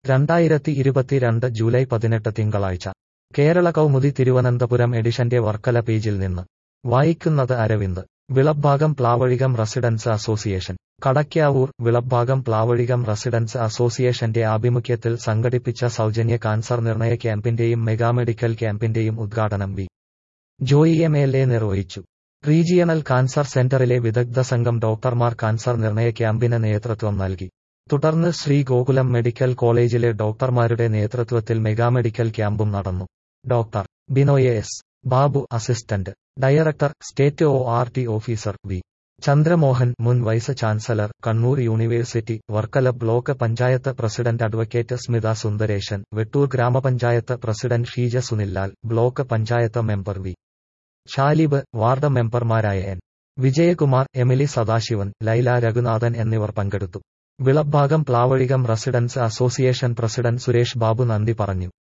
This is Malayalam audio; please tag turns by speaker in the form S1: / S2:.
S1: 2022 ജൂലൈ 18 തിങ്കളാഴ്ച കേരള കൗമുദി തിരുവനന്തപുരം എഡിഷന്റെ വർക്കല പേജിൽ നിന്ന് വായിക്കുന്നത് Aravind. Vilabhagam Plavazhikam residence association Kadakkavoor. Vilabhagam Plavazhikam residence അസോസിയേഷന്റെ ആഭിമുഖ്യത്തിൽ സംഘടിപ്പിച്ച സൗജന്യ കാൻസർ നിർണയ ക്യാമ്പിന്റെയും മെഗാമെഡിക്കൽ ക്യാമ്പിന്റെയും ഉദ്ഘാടനം വി. ജോയി MLA നിർവഹിച്ചു. റീജിയണൽ കാൻസർ സെന്ററിലെ വിദഗ്ധ സംഘം ഡോക്ടർമാർ കാൻസർ നിർണയ ക്യാമ്പിന് നേതൃത്വം നൽകി. തുടർന്ന് ശ്രീഗോകുലം മെഡിക്കൽ കോളേജിലെ ഡോക്ടർമാരുടെ നേതൃത്വത്തിൽ മെഗാമെഡിക്കൽ ക്യാമ്പും നടന്നു. Doctor Binoy S. Babu assistant director, state ORT officer V. Chandramohan, മുൻ vice chancellor, Kannur university, Varkala block panchayat president advocate Smitha Sundaresan, Vettoor grama panchayat president Sheeja Sunillal, block panchayat member V. Shalib, ward മെമ്പർമാരായ N. വിജയകുമാർ, എമിലി സദാശിവൻ, ലൈല രഘുനാഥൻ എന്നിവർ പങ്കെടുത്തു. Vilabhagam Plavazhikam residence association president Suresh Babu നന്ദി പറഞ്ഞു.